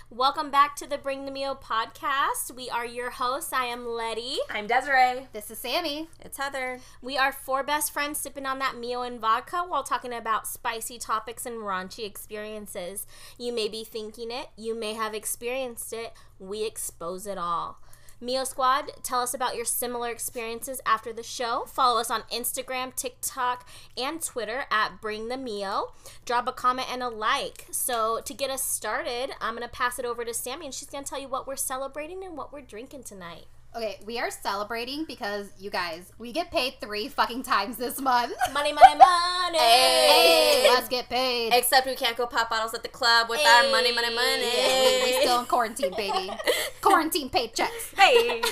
Welcome back to the Bring the Meal podcast. We are your hosts. I am Letty. I'm Desiree. This is Sammy. It's Heather. We are four best friends sipping on that Mio and vodka while talking about spicy topics and raunchy experiences. You may be thinking it. You may have experienced it. We expose it all. Mio Squad, tell us about your similar experiences after the show. Follow us on Instagram, TikTok, and Twitter at Bring the Mio. Drop a comment and a like. So to get us started, I'm going to pass it over to Sammy, and she's going to tell you what we're celebrating and what we're drinking tonight. Okay, we are celebrating because, you guys, we get paid 3 fucking times this month. Money, money, money! Hey, let's get paid. Except we can't go pop bottles at the club with our money. Yeah, we still in quarantine, baby. Quarantine paychecks. Hey.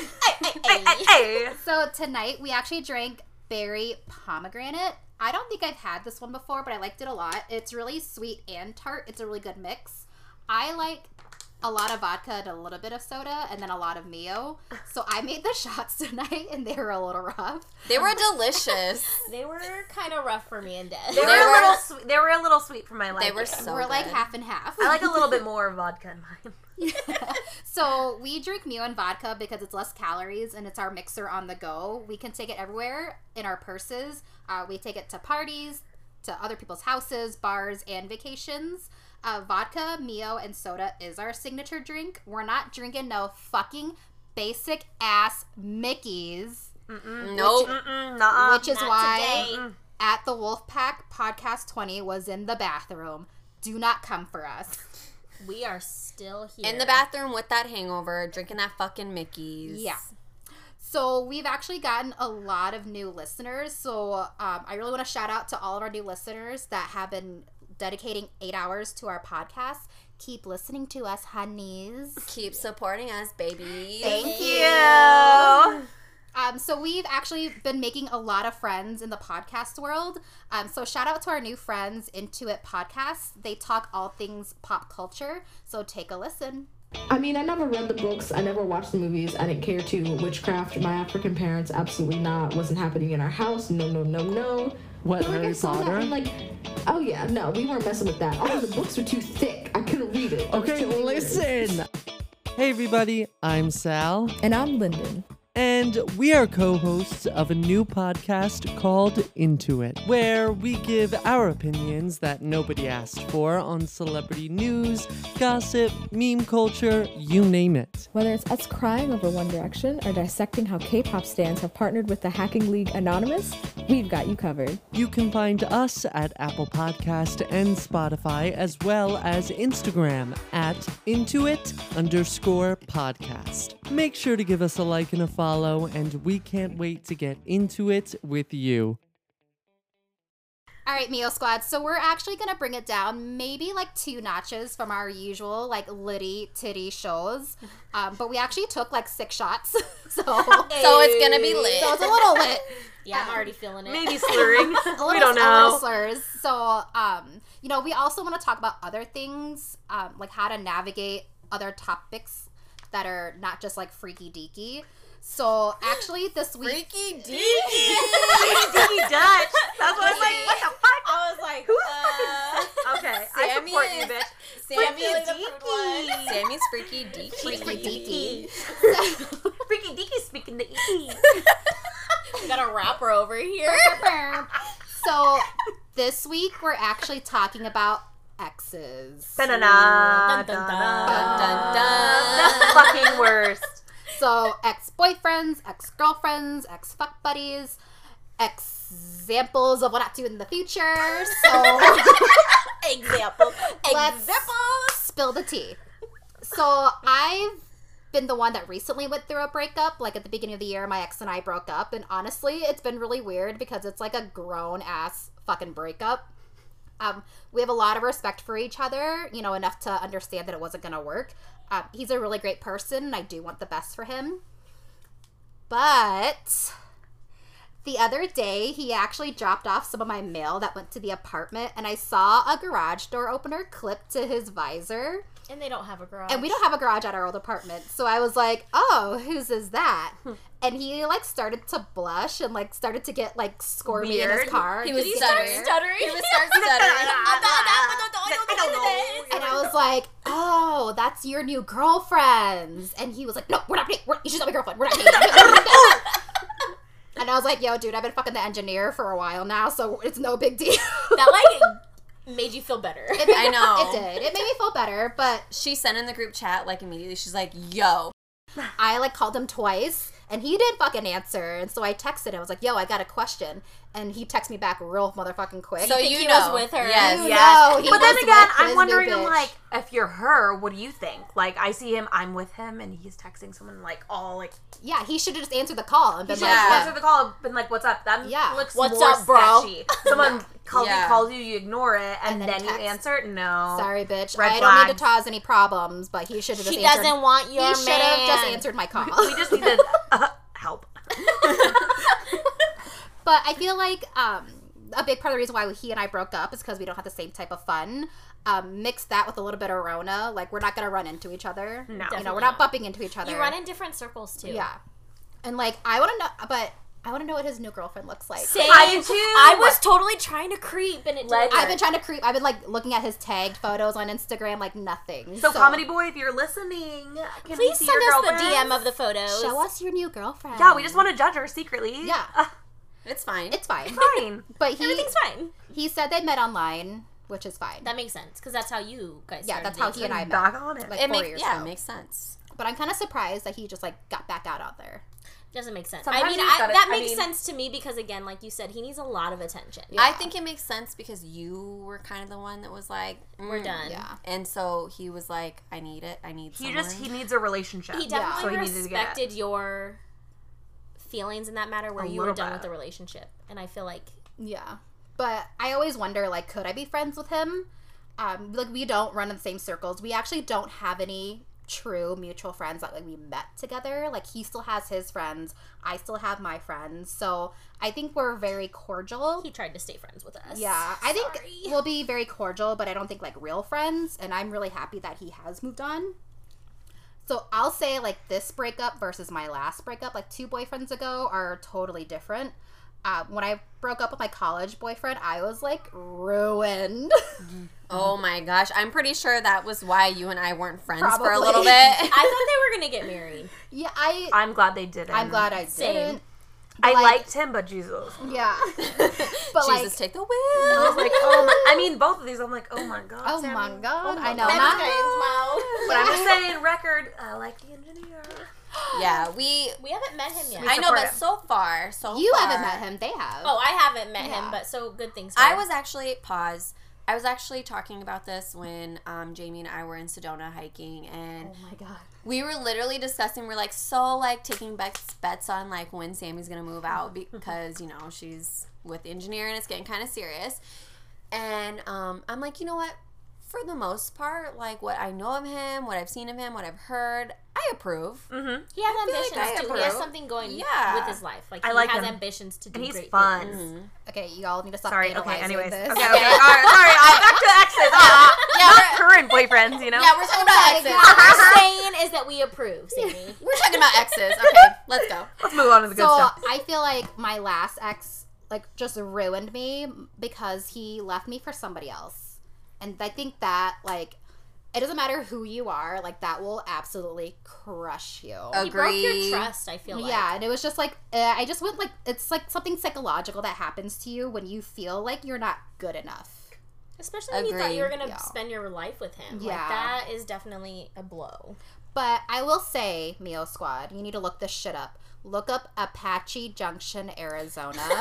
Hey. So tonight, we actually drank berry pomegranate. I don't think I've had this one before, but I liked it a lot. It's really sweet and tart. It's a really good mix. I like a lot of vodka and a little bit of soda, and then a lot of Mio. So I made the shots tonight, and they were a little rough. They were delicious. They were kind of rough for me and Des. They were a little sweet for my liking. They were so We're like good. half and half. I like a little bit more vodka in mine. So we drink Mio and vodka because it's less calories and it's our mixer on the go. We can take it everywhere in our purses. We take it to parties, to other people's houses, bars, and vacations. Vodka, Mio, and soda is our signature drink. We're not drinking no fucking basic ass Mickeys. Nope. Which is Not why today. at the Wolfpack Podcast 20 was in the bathroom. Do not come for us. We are still here. In the bathroom with that hangover, drinking that fucking Mickey's. Yeah. So we've actually gotten a lot of new listeners. So I really want to shout out to all of our new listeners that have been dedicating 8 hours to our podcast. Keep listening to us, honeys. Keep supporting us, baby. Thank you. So we've actually been making a lot of friends in the podcast world. So shout out to our new friends, Intuit Podcasts. They talk all things pop culture. So take a listen. I mean, I never read the books. I never watched the movies. I didn't care to witchcraft. My African parents, absolutely not. Wasn't happening in our house. No. What, But, Harry I saw that Potter? and, oh yeah, no, we weren't messing with that. All the books were too thick. I couldn't read it. There was Okay, too many words. listen. Hey everybody, I'm Sal, And I'm Lyndon. and we are co-hosts of a new podcast called Into It, where we give our opinions that nobody asked for on celebrity news, gossip, meme culture, you name it. Whether it's us crying over One Direction or dissecting how K-pop stans have partnered with the Hacking League Anonymous, we've got you covered. You can find us at Apple Podcast and Spotify, as well as Instagram at Intuit_podcast. Make sure to give us a like and a follow, and we can't wait to get into it with you. All right, Mio Squad. So we're actually going to bring it down maybe 2 notches from our usual litty titty shows. But we actually took 6 shots. So it's gonna be lit. So it's a little lit. Yeah, I'm already feeling it. Maybe slurring. We don't A know. little slurs. So, we also want to talk about other things, like how to navigate other topics that are not just freaky deaky. So actually this week, Freaky D. Dicky Dutch. That's what I was like. What the fuck? I was like, Okay, I Sammy support you, is- bitch. Sammy Freaky is Deaky. Sammy's freaky deaky. freaky deaky. Freaky Dicky speaking the E. we got a rapper over here. So this week we're actually talking about exes. Dun, Dun, dun, dun. Dun, The dun. fucking worst. So ex-boyfriends, ex-girlfriends, ex-fuck buddies, examples of what not to do in the future. So Example. let's spill the tea. So I've been the one that recently went through a breakup. At the beginning of the year, my ex and I broke up, and honestly, it's been really weird because it's a grown ass fucking breakup. We have a lot of respect for each other, enough to understand that it wasn't gonna work. He's a really great person, and I do want the best for him. But the other day, he actually dropped off some of my mail that went to the apartment, and I saw a garage door opener clipped to his visor. And they don't have a garage. And we don't have a garage at our old apartment. So I was like, oh, whose is that? And he, like, started to blush and, like, started to get, like, squirmy in his car. He was Did he start stuttering. stuttering? He was stuttering. I don't know. And I was like, oh, that's your new girlfriend's. And he was like, no, we're not dating. She's not my girlfriend. We're not dating. And I was like, yo, dude, I've been fucking the engineer for a while now, so it's no big deal. That, like, made you feel better. I know. It did. It made me feel better, but She sent in the group chat, like, immediately. She's like, yo. I, like, called him twice, and he didn't fucking answer. And so I texted him. I was like, yo, I got a question. And he texted me back real motherfucking quick. So think you he know. was with her? Yes. You Yes. know, he But then was again, with I'm his wondering, new I'm bitch. like, if you're her, what do you think? Like, I see him, I'm with him, and he's texting someone, like, all, like, Yeah, he should have just answered the call and he been should like, have Yeah. answered the call and been like, what's up? That Yeah. looks What's more up, bro? sketchy. Someone Yeah. calls you, you ignore it, and, And then then you text. answer? No. sorry, bitch. Red I don't need to flags. cause any problems, but he should have just She answered. doesn't want your He man. should have just answered my call. We just need to help. But I feel like a big part of the reason why he and I broke up is because we don't have the same type of fun. Mix that with a little bit of Rona. Like, we're not going to run into each other. No. You know, Definitely we're not not. bumping into each other. You run in different circles, too. Yeah. And, like, I want to know, but I want to know what his new girlfriend looks like. Same. I do too. I was totally trying to creep, and it Let- didn't. I've been trying to creep. I've been, like, looking at his tagged photos on Instagram, like, nothing. So, Comedy Boy, if you're listening, can we Please see send your us the girlfriends? DM of the photos. show us your new girlfriend. Yeah, we just want to judge her secretly. Yeah. It's fine. It's fine. Fine. But Everything's fine. he said they met online, which is fine. That makes sense, because that's how you guys Yeah, started that's how he dating. and I met. Back on it. Like, it 4 makes years yeah, ago. it makes sense. But I'm kind of surprised that he just, like, got back out there. Doesn't make sense. Sometimes I mean, you just gotta- that I makes mean- sense to me because, again, like you said, he needs a lot of attention. Yeah. I think it makes sense because you were kind of the one that was like, We're done. Yeah. And so he was like, I need it. I need someone. He needs a relationship. He Yeah. definitely So he needed to get it. respected your feelings in that matter where A you were little done bit. with the relationship. And I feel like Yeah. But I always wonder, like, could I be friends with him? Like, we don't run in the same circles. We actually don't have any true mutual friends that, like, we met together. Like, he still has his friends. I still have my friends. So I think we're very cordial. he tried to stay friends with us. Yeah, I think Sorry. we'll be very cordial, but I don't think, like, real friends. And I'm really happy that he has moved on. So I'll say, like, this breakup versus my last breakup, like, 2 boyfriends ago, are totally different. When I broke up with my college boyfriend, I was, like, ruined. Oh my gosh. I'm pretty sure that was why you and I weren't friends for a Probably. little bit. I thought they were going to get married. Yeah, I'm glad they didn't. I'm glad I Same. didn't. I like- liked him, but Jesus. Yeah. But, Jesus, like, take the I wheel. was like, oh my. I mean, both of these, I'm like, oh my God. oh Sammy. my God. Oh my I know. God. Not, But I'm just saying, record, I like the engineer. Yeah, we We haven't met him yet. We I know, support but him. so far. you haven't met him. They have. Oh, I haven't met Yeah. him, but so good things. I heard. was actually I was actually talking about this when Jamie and I were in Sedona hiking, and Oh my God. we were literally discussing. We're like taking bets on like when Sammy's gonna move out because she's with the engineer and it's getting kind of serious. And I'm like, you know what? For the most part, like what I know of him, what I've seen of him, what I've heard, I approve. Mm-hmm. He has I feel like ambitions I too. He has approve. something going Yeah. with his life. Like I he like has him. ambitions to do And he's great fun. things. Okay, y'all need to stop Sorry, okay, idolizing anyways. this. Okay, sorry. Back to exes. Yeah, Not we're- current boyfriends, you know? Yeah, we're talking about my exes. God. What we're saying is that we approve, Sammy. We're talking about exes. Okay, let's go. Let's move on to the good So stuff. I feel like my last ex, like, just ruined me because he left me for somebody else. And I think that, like, it doesn't matter who you are, like, that will absolutely crush you. He broke your Agree. trust, I feel like. Yeah, and it was just like, I just went, like, it's like something psychological that happens to you when you feel like you're not good enough. Especially when you thought you were going to Yeah. spend your life with him. Yeah. Like, that is definitely a blow. But I will say, Mio Squad, you need to look this shit up. Look up Apache Junction, Arizona.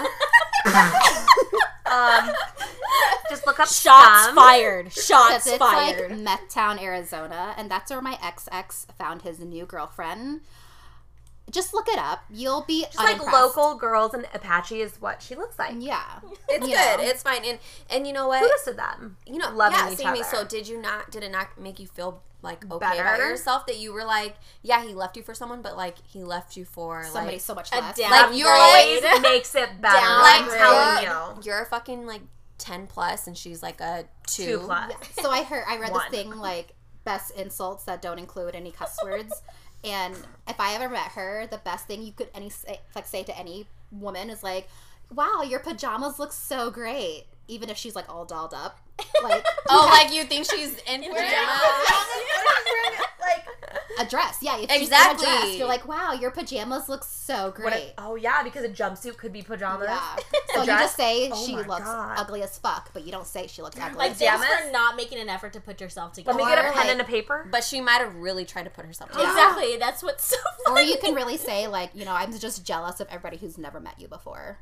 Just look up Shots some. fired. Because Shots it's fired. like Methtown, Arizona, and that's where my ex found his new girlfriend. Just look it up. You'll be Just like unimpressed. local girls and Apache is what she looks like. Yeah. It's You good. know. It's fine. And you know what? Kudos to them. You know, loving yeah, each Sammy, other. so did it not make you feel like okay Better? about yourself that you were like, yeah, he left you for someone, but like he left you for Somebody like so much a less. down- like you're Always like makes it better. Downgrade. I'm telling you. you're a fucking like 10 plus and she's like a 2. 2+. So I read One. this thing like best insults that don't include any cuss words. And if I ever met her, the best thing you could say to any woman is like, wow, your pajamas look so great. Even if she's like all dolled up. Like, like you think she's in pajamas? Like a dress. Yeah, if Exactly. she's in a dress, you're like, wow, your pajamas look so great. because a jumpsuit could be pajamas. Yeah. So you dress? just say Oh she my looks God. ugly as fuck, but you don't say she looks ugly. Like, as thanks Pajamas? for not making an effort to put yourself Let together. me get a Or, pen like- and a paper. But she might have really tried to put herself together. Exactly. That's what's so Or funny. you can really say, like, you know, I'm just jealous of everybody who's never met you before.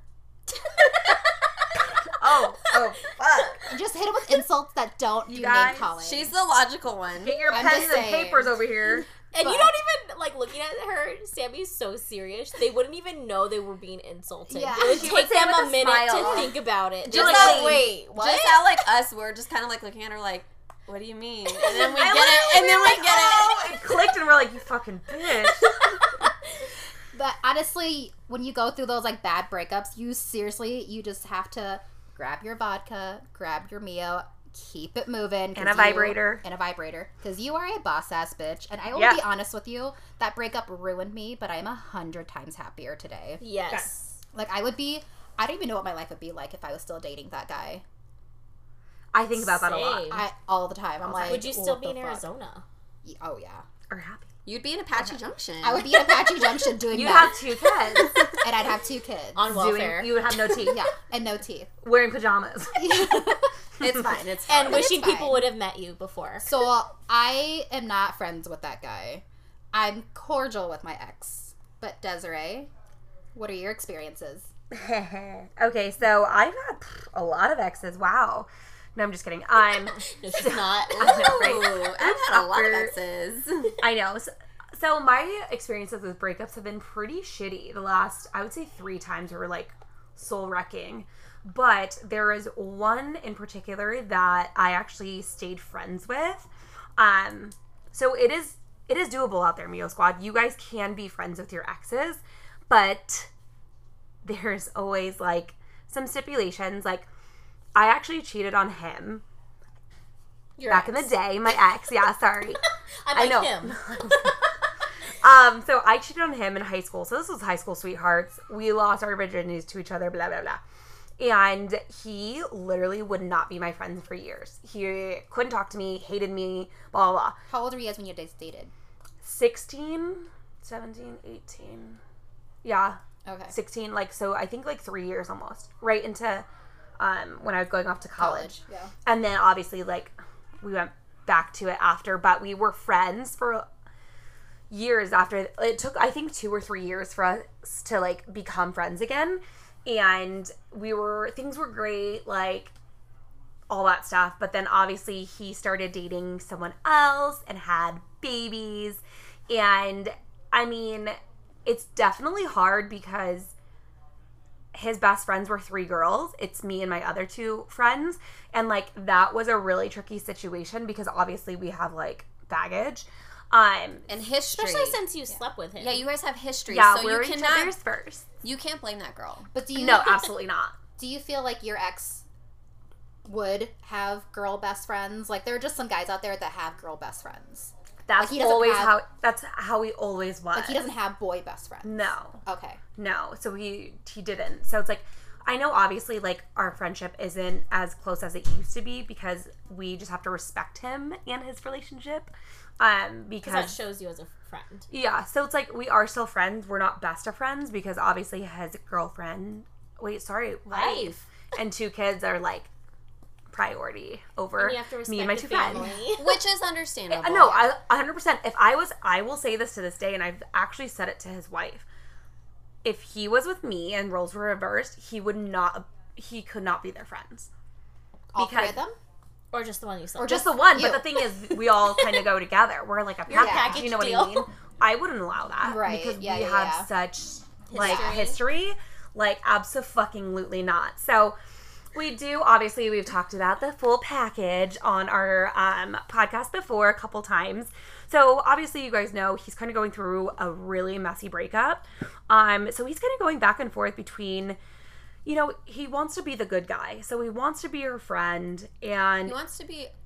Oh, fuck. Just hit them with insults that don't do guys, name calling. She's the logical one. Get your I'm pens just and saying. papers over here. And But- you don't even, like, looking at her, Sammy's so serious, they wouldn't even know they were being insulted. Yeah. It would She would take say them with a a minute smile. to think about it. Just Like, how- wait, what? Just how like us, we're just kind of like looking at her like, what do you mean? And then we I get it, and then we get oh, it clicked, and we're like, you fucking bitch. But honestly, when you go through those, like, bad breakups, you just have to grab your vodka, grab your Mio, keep it moving. And a vibrator. And a vibrator. Because you are a boss-ass bitch. And I will Yeah. be honest with you, that breakup ruined me, but I'm 100 times happier today. Yes. Like, I don't even know what my life would be like if I was still dating that guy. I think about that a lot. Same. All the time. I'm like, Would you still what be the in fuck? Arizona? Oh, yeah. Or happy. You'd be in Apache Junction. I would be in Apache Junction doing You that. have 2 kids. And I'd have 2 kids. On welfare. You would have no teeth. Yeah, and no teeth. Wearing pajamas. It's fine. It's fine. And wishing it's fine. people would have met you before. So I am not friends with that guy. I'm cordial with my ex. But Desiree, what are your experiences? Okay, so I've had a lot of exes. Wow. No, I'm just kidding. No, she's not. I know, right? Ooh, I've had a lot of Sucker. exes. I know. So my experiences with breakups have been pretty shitty. The last, I would say 3 times were like soul wrecking. But there is one in particular that I actually stayed friends with. So it is doable out there, Mio Squad. You guys can be friends with your exes, but there's always like some stipulations. Like, I actually cheated on him Your back ex. in the day. My ex, yeah, sorry. I'm I like know. him. So I cheated on him in high school. So this was high school sweethearts. We lost our virginities to each other, blah, blah, blah. And he literally would not be my friend for years. He couldn't talk to me, hated me, blah, blah, blah. How old were you guys when you guys dated? 16, 17, 18. Yeah, Okay. 16. Like, so I think like 3 years almost. Right into when I was going off to college. Yeah. And then obviously, like, we went back to it after, but we were friends for years after. It took, I think, 2 or 3 years for us to, like, become friends again. And things were great, like, all that stuff. But then obviously he started dating someone else and had babies. And, I mean, it's definitely hard because his best friends were 3 girls. It's me and my other 2 friends. And, like, that was a really tricky situation because obviously we have, like, baggage. And history. Especially since you slept with him. Yeah, you guys have history. Yeah, so we're you each cannot. other's first. You can't blame that girl. But do you No, absolutely not. do you feel like your ex would have girl best friends? Like, there are just some guys out there that have girl best friends. That's he doesn't always have- that's how he always was. Like, he doesn't have boy best friends. No. Okay. No. So he didn't. So it's like, I know obviously, like, our friendship isn't as close as it used to be because we just have to respect him and his relationship. Because that Because shows you as a friend. yeah, so it's like we are still friends. We're not best of friends because obviously his wife and 2 kids are like priority over And you have to respect me and my the 2 friends. family. Which is understandable. No, 100%. I will say this to this day, and I've actually said it to his wife. If he was with me and roles were reversed, he could not be their friends. All 3 of them? Or just the one you slept Or with. Just the one, You. but the thing is, we all kind of go together. We're like a You're a package. You know what package I mean? I wouldn't allow that, Right, Because yeah, we yeah, have yeah. such like history, like abso-fucking-lutely not. So we do. Obviously, we've talked about the full package on our podcast before a couple times. So obviously, you guys know he's kind of going through a really messy breakup. So he's kind of going back and forth between. You know, he wants to be the good guy. So he wants to be her friend. And He wants to be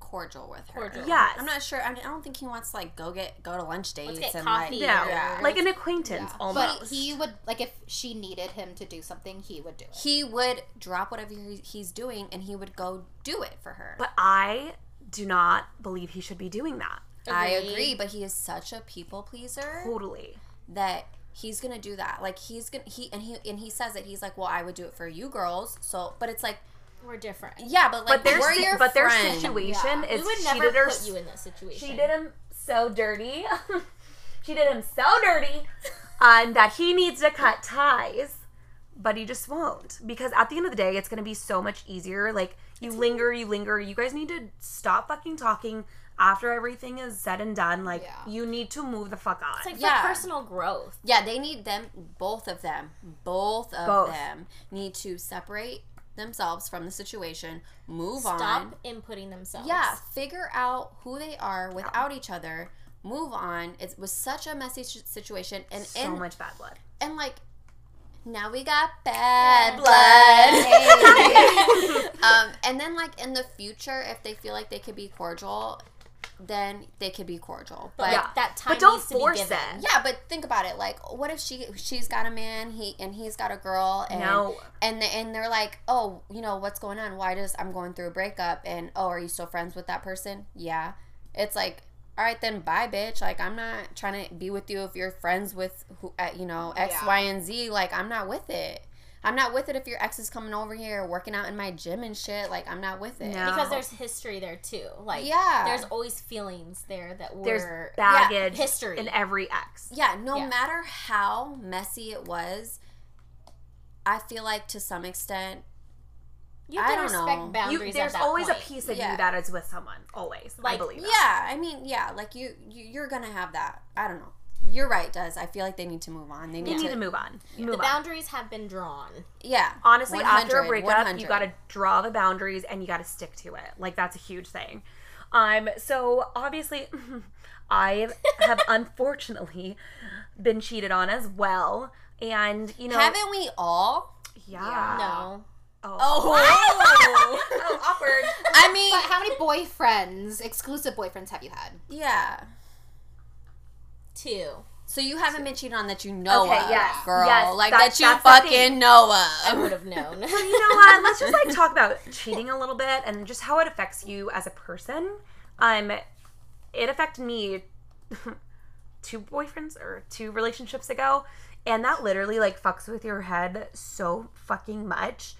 cordial with her. Cordial. Yes. I'm not sure. I don't think he wants to like go to lunch dates get and coffee. like No, Yeah. like an acquaintance almost. But he would, like, if she needed him to do something, he would do it. he would drop whatever he's doing and he would go do it for her. But I do not believe he should be doing that. I Agreed. agree, but he is such a people pleaser Totally. that he's gonna do that. Like he says it. He's like, well, I would do it for you girls. So, but it's like, We're different. yeah, but like, But we're your their friend. situation We is would she never did her put you in this situation. she did him so dirty. She did him so dirty that he needs to cut ties, but he just won't. Because at the end of the day, it's going to be so much easier. Like, you linger. You guys need to stop fucking talking after everything is said and done. Like, Yeah. you need to move the fuck on. It's like Yeah. for personal growth. Yeah, they need both of them need to separate themselves from the situation, move on. Stop inputting themselves. Yeah, figure out who they are without each other. Move on. It was such a messy situation, and So much bad blood. and like now we got bad blood. And then like in the future, if they feel like they could be cordial, then they could be cordial. But Yeah. that time But don't needs to be force given. it. yeah, but think about it. Like, what if she's got a man, he's got a girl, and No. and they're like, oh, you know what's going on? I'm going through a breakup, and oh, are you still friends with that person? Yeah. It's like, all right, then bye, bitch. Like, I'm not trying to be with you if you're friends with who, X, Yeah. Y, and Z. Like, I'm not with it. I'm not with it if your ex is coming over here working out in my gym and shit. Like, I'm not with it. No. Because there's history there too. Like, Yeah. there's always feelings there that were There's baggage history. in every ex. Yeah, no Yeah. matter how messy it was, I feel like to some extent, You have I to don't respect know. boundaries. There's at that always point. a piece of Yeah. you that is with someone. Always. I Like, believe that. yeah, I mean, yeah, like you're gonna have that. I don't know. You're right, Des. I feel like they need to move on. They You need need to to move on. The Move on. boundaries have been drawn. yeah. Honestly, after a 100, breakup, 100. you got to draw the boundaries and you got to stick to it. Like, that's a huge thing. So obviously, I have unfortunately been cheated on as well, and Haven't we all? yeah. No. Oh, Oh, awkward. I mean, But how many boyfriends, exclusive boyfriends, have you had? yeah. 2. So you haven't been cheated on that you know Okay, of, yes, girl. yes, like that's that you the thing. fucking know I of. would have known. You know what? Let's just like talk about cheating a little bit and just how it affects you as a person. It affected me 2 boyfriends or 2 relationships ago, and that literally like fucks with your head so fucking much.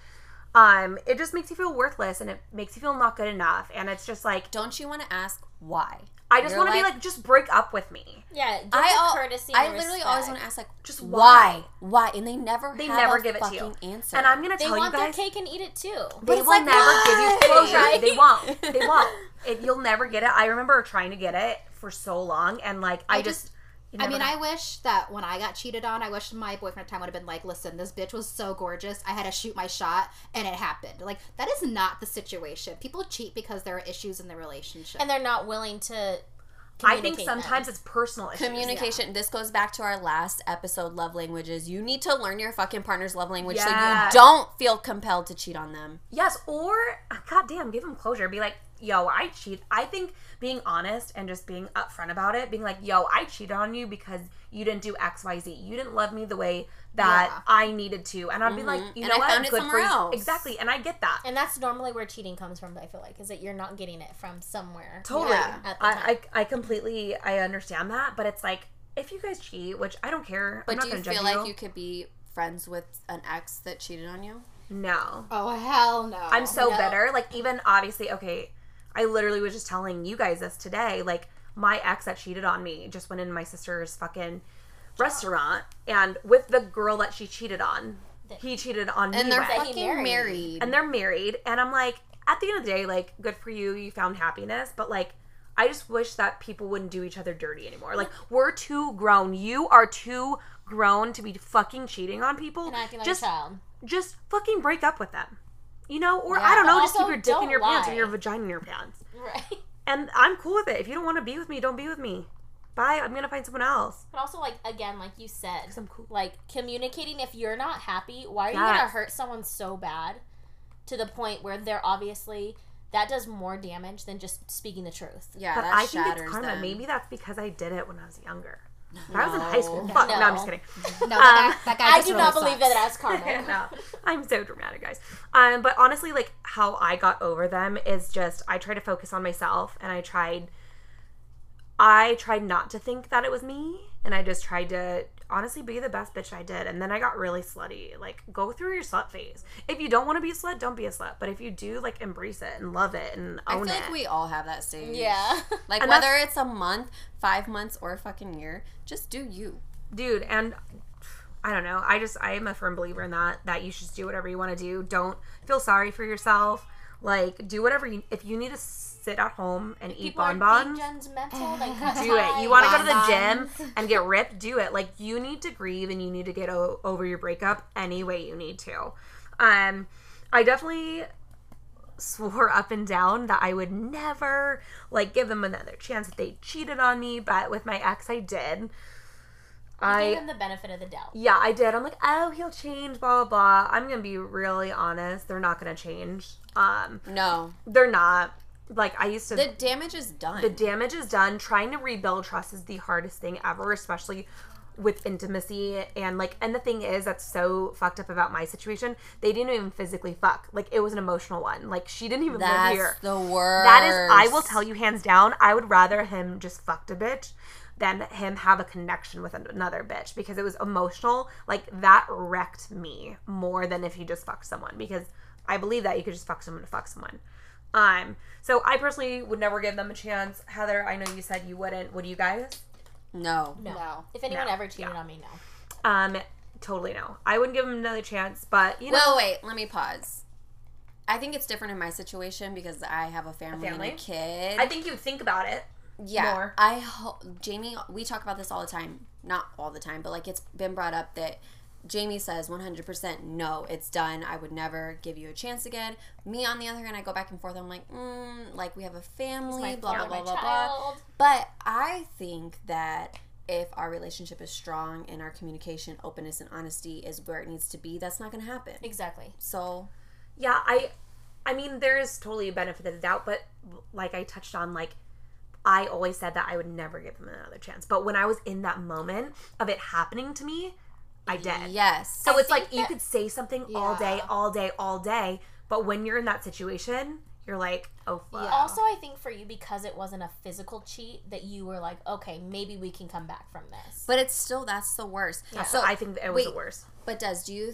It just makes you feel worthless and it makes you feel not good enough, and it's just like Don't you want to ask why? I just You're want to be like, just break up with me. Yeah, give I the courtessy I and literally respect. always want to ask like, Just why, and they never They have never a give it to you. fucking answer. And I'm gonna They tell you want guys, their cake and eat it too. they it's will like, never give you why? closure. Right? They won't. They won't. You'll never get it. I remember trying to get it for so long, and like I just. I mean, I wish that when I got cheated on, I wish my boyfriend at the time would have been like, listen, this bitch was so gorgeous. I had to shoot my shot, and it happened. Like, that is not the situation. People cheat because there are issues in the relationship. And they're not willing to I think communicate sometimes them. it's personal issues. Communication. This goes back to our last episode, love languages. You need to learn your fucking partner's love language so you Yes. don't feel compelled to cheat on them. Yes, or goddamn, give them closure. Be like, yo, I cheat. I think being honest and just being upfront about it, being like, yo, I cheated on you because you didn't do X, Y, Z. You didn't love me the way that Yeah. I needed to, and I'd be like, you And know I what? found it Good somewhere for you. else. Exactly, and I get that. And that's normally where cheating comes from, I feel like, is that you're not getting it from somewhere. Totally. Yeah. At the time. I completely understand that, but it's like, if you guys cheat, which I don't care, But I'm not do you going to judge feel like you could be friends with an ex that cheated on you? No. oh, hell no. I'm so No. bitter. Like, even obviously, okay, I literally was just telling you guys this today. Like, my ex that cheated on me just went into my sister's fucking restaurant, and with the girl that she cheated on, he cheated on me. And they're with. That he fucking married. married. And they're married, and I'm like, at the end of the day, like, good for you, you found happiness, but like, I just wish that people wouldn't do each other dirty anymore. Like, we're too grown. You are too grown to be fucking cheating on people. And acting like just, a child. just fucking break up with them. You know? Or, Yeah, I don't know, but just keep also your dick in don't your pants or lie. your vagina in your pants. Right. And I'm cool with it. If you don't want to be with me, don't be with me. Bye, I'm gonna find someone else. But also, like, again, like you said, 'Cause I'm cool. like, communicating, if you're not happy, why are you Yes. going to hurt someone so bad to the point where they're obviously that does more damage than just speaking the truth. Yeah, But that I think shatters it's karma. them. Maybe that's because I did it when I was younger. If I was in high school. Fuck. No, I'm just kidding. No, that guy I just do really not believe sucks. that as karma. No, I'm so dramatic, guys. But honestly, like, how I got over them is just I tried to focus on myself, and I tried not to think that it was me, and I just tried to honestly be the best bitch I did. And then I got really slutty. Like, go through your slut phase. If you don't want to be a slut, don't be a slut. But if you do, like, embrace it and love it and I own feel it. like we all have that stage. Yeah. Like, And whether it's a month, 5 months, or a fucking year, just do you. Dude, and I don't know. I am a firm believer in that you should just do whatever you want to do. Don't feel sorry for yourself. Like, do whatever if you need to sit at home and eat People are bonbons, being judgmental. Like, do it. You want to go to the gym and get ripped, do it. Like, you need to grieve and you need to get over your breakup any way you need to. I definitely swore up and down that I would never, like, give them another chance if they cheated on me, but with my ex, I did. I gave him the benefit of the doubt. Yeah, I did. I'm like, oh, he'll change, blah, blah, blah. I'm going to be really honest. They're not going to change. No. They're not. Like, I used to... The damage is done. The damage is done. Trying to rebuild trust is the hardest thing ever, especially with intimacy. And, like, and the thing is, that's so fucked up about my situation. They didn't even physically fuck. Like, it was an emotional one. Like, she didn't even live here. That's the worst. That is, I will tell you hands down, I would rather him just fucked a bitch than him have a connection with another bitch, because it was emotional. Like, that wrecked me more than if he just fucked someone, because I believe that you could just fuck someone to fuck someone. So I personally would never give them a chance. Heather, I know you said you wouldn't. Would you guys? No. No. If anyone No. ever cheated on me, no. Totally no. I wouldn't give him another chance, but you know. Well, wait. Let me pause. I think it's different in my situation because I have a family and a kid. I think you would think about it. Yeah, more. Jamie, we talk about this all the time. Not all the time, but like it's been brought up that Jamie says 100% no, it's done. I would never give you a chance again. Me, on the other hand, I go back and forth. I'm like, like we have a family, blah, blah, blah, blah, blah. But I think that if our relationship is strong and our communication, openness, and honesty is where it needs to be, that's not going to happen. Exactly. So, Yeah, I mean, there is totally a benefit of the doubt, but like I touched on, like, I always said that I would never give him another chance. But when I was in that moment of it happening to me, I did. yes. So it's like think you that- could say something all day, but when you're in that situation, you're like, oh, fuck. Yeah. Also, I think for you, because it wasn't a physical cheat, that you were like, okay, maybe we can come back from this. But it's still, that's the worst. Yeah, So, I think that it was the worst. But do you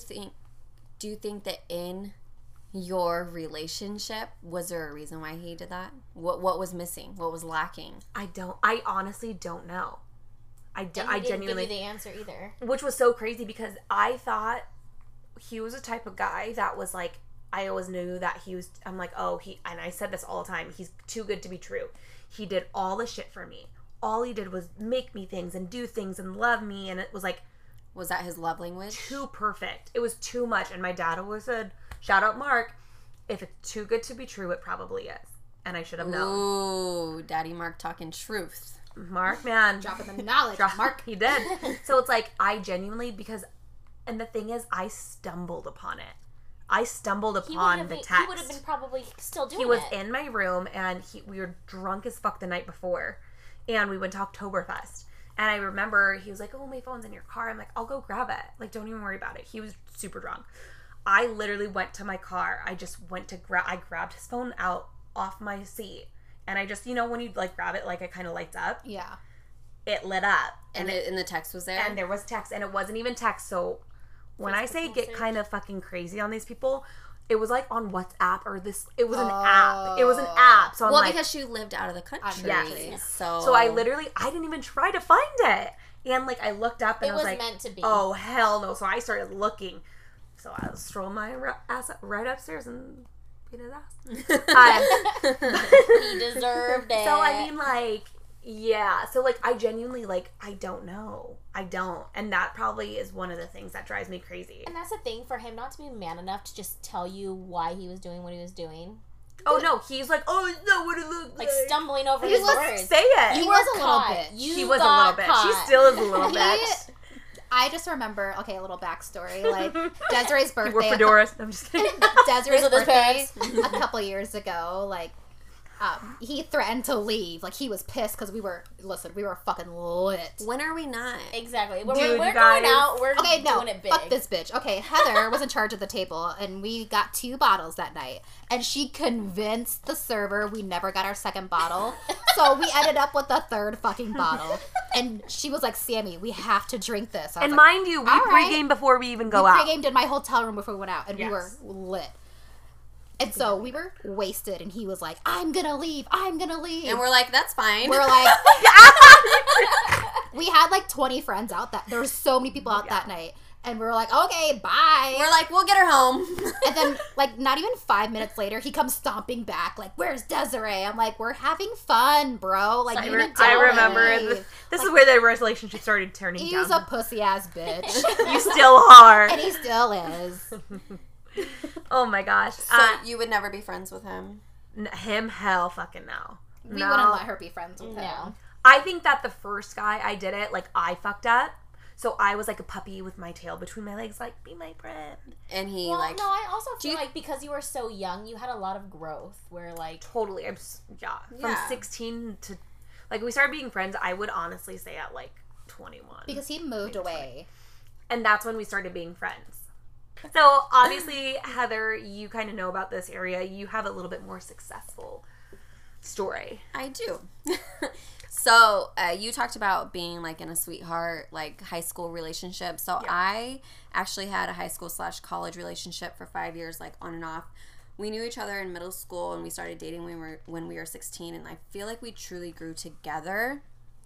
think that in your relationship, was there a reason why he did that? What was missing? What was lacking? I honestly don't know. I And he didn't genuinely... give you the answer either. Which was so crazy because I thought he was a type of guy that was like, I always knew that he was, I'm like, oh, and I said this all the time, he's too good to be true. He did all the shit for me. All he did was make me things and do things and love me, and it was like... Was that his love language? Too perfect. It was too much, and my dad always said, shout out Mark, if it's too good to be true, it probably is. And I should have known. Ooh, Daddy Mark talking truth. Mark, man. Dropping the knowledge, Mark. He did. So it's like, I genuinely, because, and the thing is, I stumbled upon it. I stumbled upon the text. He would have been probably still doing it. He was in my room, and we were drunk as fuck the night before, and we went to Oktoberfest. And I remember he was like, oh, my phone's in your car. I'm like, I'll go grab it. Like, don't even worry about it. He was super drunk. I literally went to my car. I just went to I grabbed his phone out off my seat. And I just, when you like grab it, like it kind of lights up. Yeah. It lit up. And the text was there? And there was text. And it wasn't even text. So when I say get kind of fucking crazy on these people, it was like on WhatsApp or this. It was an app. It was an app. So I'm well, like, because she lived out of the country. Yes. So I didn't even try to find it. And like I looked up and It I was was like, meant to be. oh hell no. So I started looking. So I strolled my ass right upstairs and beat his ass. He deserved it. So I mean, like, yeah. So like, I genuinely like, I don't know. I don't, and that probably is one of the things that drives me crazy. And that's the thing, for him not to be man enough to just tell you why he was doing what he was doing. Oh no, he's like, oh, it's not what it looks Like stumbling over He his just words. say it. He You was were a little caught. bitch. You He was a got little bit. caught. She still is a little bit. I just remember, a little backstory. Like, Desiree's birthday. You work for Doris. I'm just kidding. Desiree's Those are birthday the a couple years ago, like, he threatened to leave. Like, he was pissed because we were fucking lit. When are we not? Exactly. Dude, We're you going guys- out. We're Okay, no, doing it big. fuck this bitch. Okay, Heather was in charge of the table, and we got 2 bottles that night. And she convinced the server we never got our second bottle. So we ended up with the 3rd fucking bottle. And she was like, Sammy, we have to drink this. I was And like, mind you, we all right. pregame before we even we go out. pre-gamed in my hotel room before we went out, and we were Yes. lit. And so we were wasted, and he was like, I'm gonna leave. And we're like, that's fine. We're like, we had like 20 friends out there were so many people out that night. And we were like, okay, bye. We're like, we'll get her home. And then, like, not even 5 minutes later, he comes stomping back, like, where's Desiree? I'm like, we're having fun, bro. Like, you need to I remember. leave. This is where the relationship started turning He down. was a pussy-ass bitch. You still are. And he still is. Oh my gosh. So you would never be friends with him? Him, hell fucking no. We No. wouldn't let her be friends with him. No. I think that the first guy I did it, like, I fucked up. So I was like a puppy with my tail between my legs, like, be my friend. And he, Well, like... no, I also feel you- like because you were so young, you had a lot of growth. Where like, Totally. From 16 to, like, we started being friends, I would honestly say at, like, 21. Because he moved away. And that's when we started being friends. So, obviously, Heather, you kind of know about this area. You have a little bit more successful story. I do. So, you talked about being, like, in a sweetheart, like, high school relationship. So, I actually had a high school / college relationship for 5 years, like, on and off. We knew each other in middle school, and we started dating when we were 16. And I feel like we truly grew together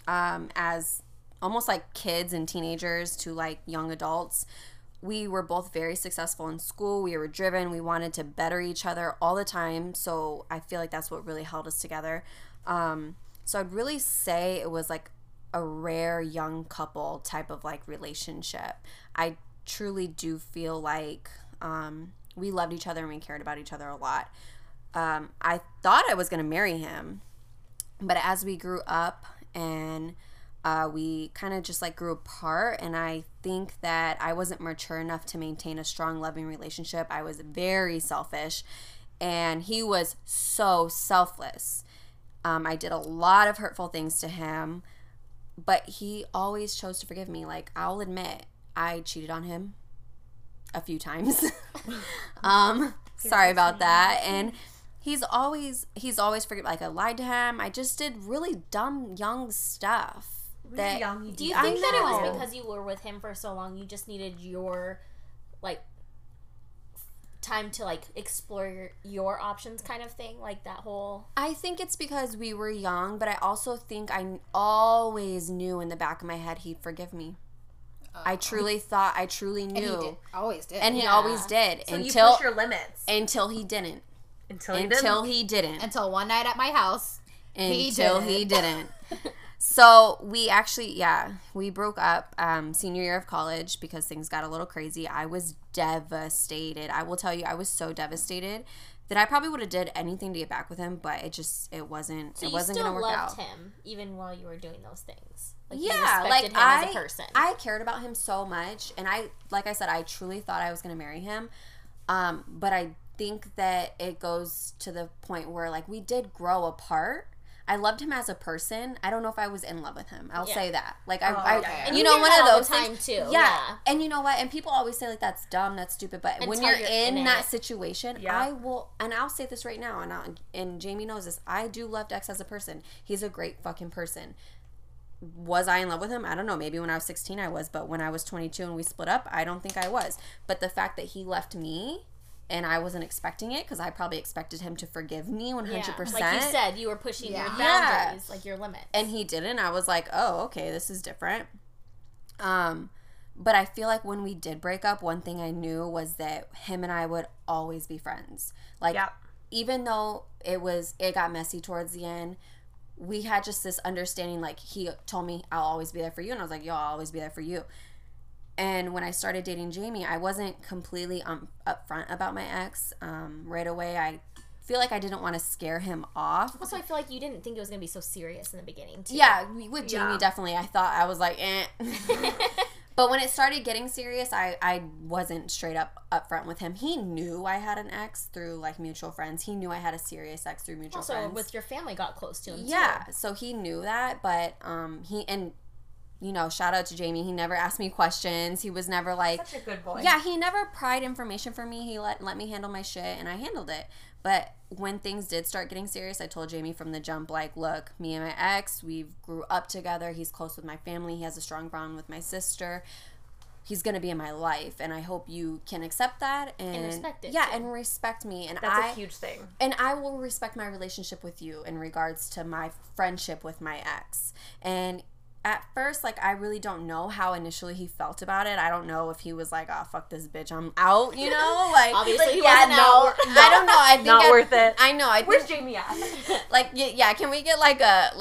as almost, like, kids and teenagers to, like, young adults. We were both very successful in school. We were driven. We wanted to better each other all the time. So I feel like that's what really held us together. So I'd really say it was like a rare young couple type of like relationship. I truly do feel like we loved each other and we cared about each other a lot. I thought I was going to marry him, but as we grew up and we kind of just like grew apart, and I think that I wasn't mature enough to maintain a strong, loving relationship. I was very selfish, and he was so selfless. I did a lot of hurtful things to him, but he always chose to forgive me. Like, I'll admit, I cheated on him a few times. Sorry about that. And he's always forgiven. Like, I lied to him. I just did really dumb, young stuff. do you think that it was because you were with him for so long, you just needed your, like, time to, like, explore your options kind of thing? Like, that whole... I think it's because we were young, but I also think I always knew in the back of my head he'd forgive me. I truly thought, I truly knew. And he did. Always did. And he always did. So until, you push your limits. Until he didn't. Until He didn't. Until one night at my house, he didn't. So we actually, we broke up senior year of college because things got a little crazy. I was devastated. I will tell you, I was so devastated that I probably would have did anything to get back with him, but it wasn't going to work out. So you still loved him even while you were doing those things? Like, you Yeah, respected like him as a person. I cared about him so much, and like I said, I truly thought I was going to marry him. But I think that it goes to the point where, like, we did grow apart. I loved him as a person. I don't know if I was in love with him. I'll say that. Like, And you you know, hear one that of all those the time, things too. Yeah. And you know what? And people always say, like, that's dumb, that's stupid. But when Until you're you're in in that it. situation, I will, and I'll say this right now, and Jamie knows this. I do love Dex as a person. He's a great fucking person. Was I in love with him? I don't know. Maybe when I was 16 I was, but when I was 22 and we split up, I don't think I was. But the fact that he left me and I wasn't expecting it, because I probably expected him to forgive me 100%. Like you said, you were pushing your Yeah. boundaries, like your limits. And he didn't. I was like, oh, okay, this is different. But I feel like when we did break up, one thing I knew was that him and I would always be friends. Like, even though it got messy towards the end, we had just this understanding. Like, he told me, I'll always be there for you. And I was like, yo, I'll always be there for you. And when I started dating Jamie, I wasn't completely upfront about my ex. Right away, I feel like I didn't want to scare him off. Also, I feel like you didn't think it was going to be so serious in the beginning, too. Yeah, with Jamie, definitely. I was like, eh. But when it started getting serious, I wasn't straight up upfront with him. He knew I had an ex through like mutual friends. He knew I had a serious ex through mutual Also, friends. with your family got close to him, Yeah, too. so he knew that, but shout out to Jamie. He never asked me questions. He was never like, Such a good boy. yeah, he never pried information from me. He let me handle my shit, and I handled it. But when things did start getting serious, I told Jamie from the jump, like, look, me and my ex, we grew up together. He's close with my family. He has a strong bond with my sister. He's going to be in my life, and I hope you can accept that. And respect it, Yeah, too. and respect me. And That's a huge thing. And I will respect my relationship with you in regards to my friendship with my ex. And at first, like, I really don't know how initially he felt about it. I don't know if he was like, oh, fuck this bitch, I'm out, you know? Like, Obviously, he yeah, wasn't out. I don't know. I think Not worth it. I know. I Where's think, Jamie at? like, yeah, can we get like a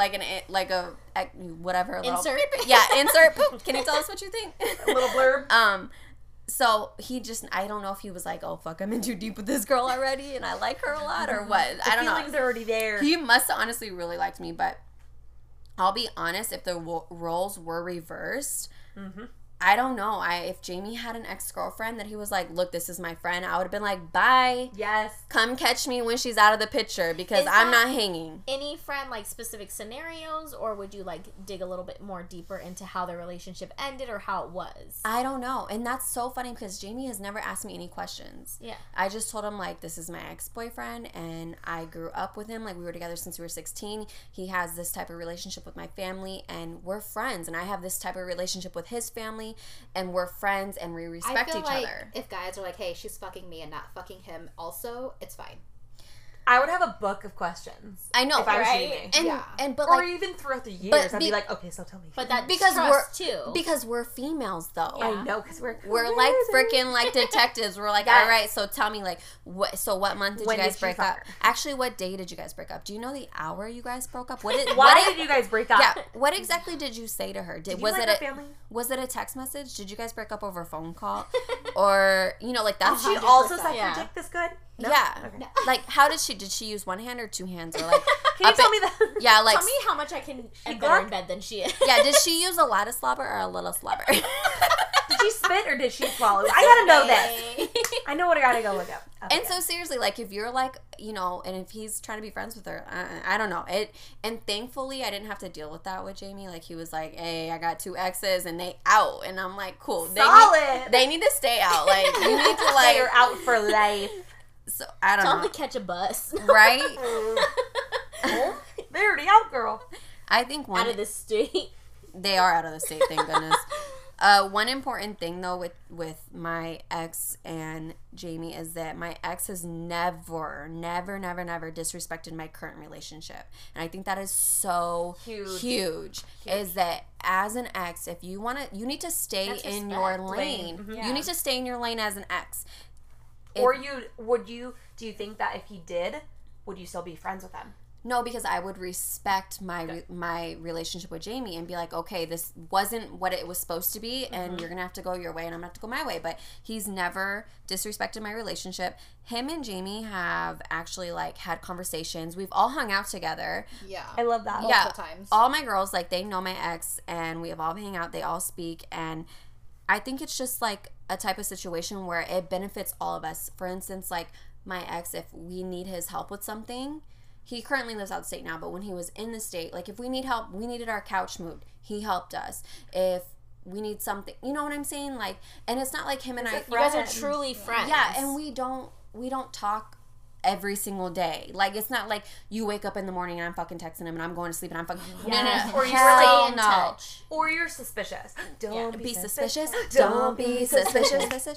whatever little Insert? Yeah, insert. Can you tell us what you think? A little blurb. So he just, I don't know if he was like, oh fuck, I'm in too deep with this girl already and I like her a lot or what. I don't know. Feelings are already there. He must have honestly really liked me, but I'll be honest, if the roles were reversed, I don't know. If Jamie had an ex-girlfriend that he was like, look, this is my friend, I would have been like, bye. Yes. Come catch me when she's out of the picture because Is I'm that- not hanging. Any friend, like, specific scenarios, or would you, like, dig a little bit more deeper into how the relationship ended or how it was? I don't know. And that's so funny because Jamie has never asked me any questions. Yeah. I just told him, like, this is my ex-boyfriend and I grew up with him. Like, we were together since we were 16. He has this type of relationship with my family and we're friends. And I have this type of relationship with his family and we're friends and we respect I feel each like other. if guys are like, hey, she's fucking me and not fucking him also, it's fine. I would have a book of questions. I know, if I was right? Jamie. And, Yeah. but Or like, even throughout the years, but I'd be- be like, okay, so tell me. But that's because trust, we're too. because we're females though. Yeah. I know, because we're Like freaking like detectives. We're like, Yes. all right, so tell me like what month did When you guys did you break fuck up? her? Actually, what day did you guys break up? Do you know the hour you guys broke up? What did Why did you guys break up? Yeah, what exactly did you say to her? Did you was like it our a family? was it a text message? Did you guys break up over a phone call? Or like that's She also 100%. suck Yeah. your dick this good? No? yeah. Okay. Like how did she use one hand or two hands or like Can you up tell it- me that? Yeah, like Tell me how much I can She get better in glucked? bed than she is. yeah, did she use a lot of slobber or a little slobber? Did she spit or did she swallow? I gotta know this. I know what I gotta go look up. And so seriously, like if you're like, and if he's trying to be friends with her, I don't know. And thankfully I didn't have to deal with that with Jamie. Like he was like, hey, I got 2 exes and they out. And I'm like, cool. Solid. They need to stay out. Like you need to They like, are out for life. so I don't Tell them know. to catch a bus. Right? They're already out, girl. I think Out of the state. they are out of the state, thank goodness. One important thing though with my ex and Jamie is that my ex has never disrespected my current relationship. And I think that is so huge. Is that as an ex, if you you need to stay That's in respect. your lane. Yeah. You need to stay in your lane as an ex. Or do you think that if he did, would you still be friends with him? No, because I would respect my relationship with Jamie and be like, okay, this wasn't what it was supposed to be, and you're gonna have to go your way, and I'm gonna have to go my way. But he's never disrespected my relationship. Him and Jamie have actually like had conversations. We've all hung out together. Yeah. I love that. Multiple times. All my girls, like they know my ex, and we have all hang out. They all speak, and I think it's just like a type of situation where it benefits all of us. For instance, like my ex, if we need his help with something. He currently lives out of state now, but when he was in the state, like if we need help, we needed our couch moved, he helped us. If we need something, you know what I'm saying? Like, and it's not like him and I. You guys are truly friends. Yeah, and we don't talk every single day. Like it's not like you wake up in the morning and I'm fucking texting him and I'm going to sleep and I'm fucking no. Or you Hell stay in no. touch. Or you're suspicious. Don't Be suspicious. Don't Don't be suspicious.